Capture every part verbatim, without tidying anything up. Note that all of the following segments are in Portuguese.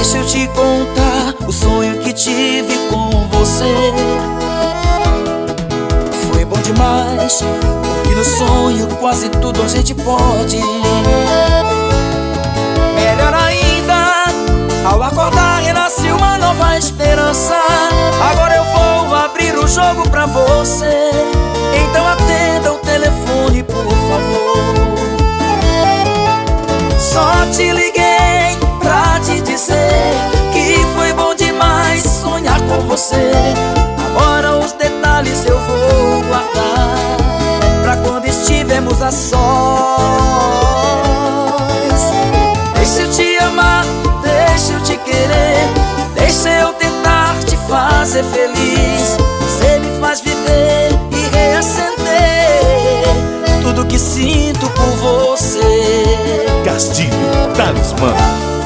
Deixa eu te contar o sonho que tive com você. Foi bom demais, porque no sonho quase tudo a gente pode. Melhor ainda, ao acordar renasce uma nova esperança. Agora eu vou abrir o jogo pra você, então atenda o telefone, por favor. Só te liguei pra te dizer que foi bom demais sonhar com você. Agora os detalhes eu vou guardar pra quando estivermos a sós. Deixa eu te amar, deixa eu te querer, deixa eu tentar te fazer feliz. Você me faz viver e reacender tudo que sinto por você. Castilho Talismã.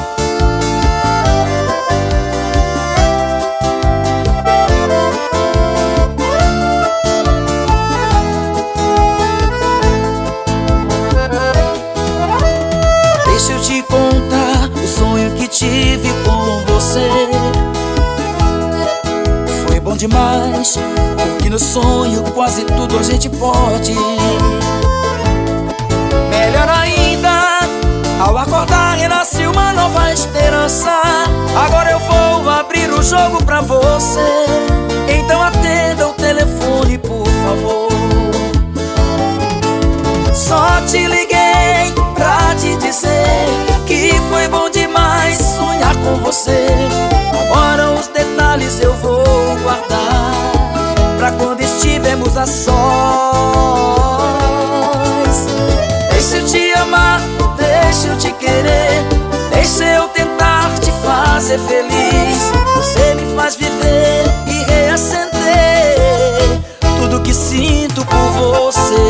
Deixa eu te contar o sonho que tive com você. Foi bom demais, porque no sonho quase tudo a gente pode. Melhor ainda, ao acordar renasce uma nova esperança. Agora eu vou abrir o jogo pra você, então atenda o telefone, por favor. Só te liguei pra te dizer que foi bom demais sonhar com você. Agora os detalhes eu vou guardar pra quando estivermos a sós. Deixa eu te amar, deixa eu te querer, deixa eu tentar te fazer feliz. Você me faz viver e reacender tudo que sinto por você.